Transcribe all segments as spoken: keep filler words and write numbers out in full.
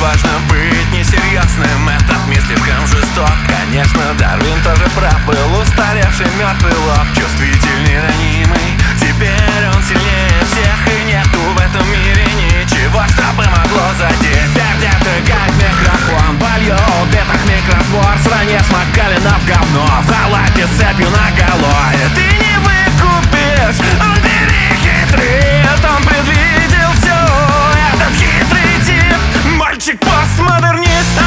важно быть несерьезным. Этот мир слишком жесток. Конечно, Дарвин тоже прав. Был устаревший мертвый лоб, чувствительный, ранимый. Теперь он сильнее всех, и нету в этом мире ничего, что бы могло задеть. Пердетый как микрофон, польет бетах микрофор. В стране смакалина в говно, в халате с цепью наголо. И ты не выкупишь, он перехитрит. Он предвидел все, этот хитрый тип. Мальчик постмодернист,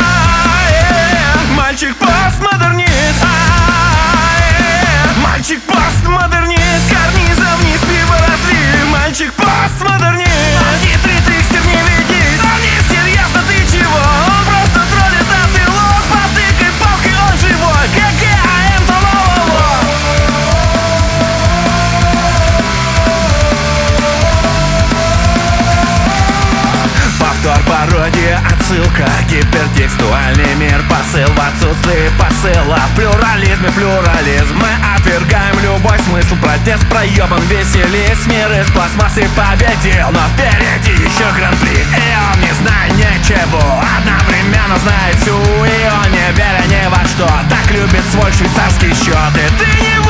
мальчик постмодернист, мальчик постмодернист. Карнизом вниз пиво разлив. Мальчик постмодернист. Хитрый трикстер, не ведись. Он не серьезно, ты чего? Он просто троллит, а ты лох. Потыкай палкой, он живой. КГАМ, то лололо. Повтор, пародия, отсылка, гипертекстуальный мир. Посыл в отсутствии посыла. В плюрализме плюрализм. Мы отвергаем любой смысл. Протест проебан, веселись. Мир из пластмассы победил, но впереди еще гран-при. И он не знает ничего, одновременно знает всю. И он не веря ни во что, так любит свой швейцарский счет. И ты не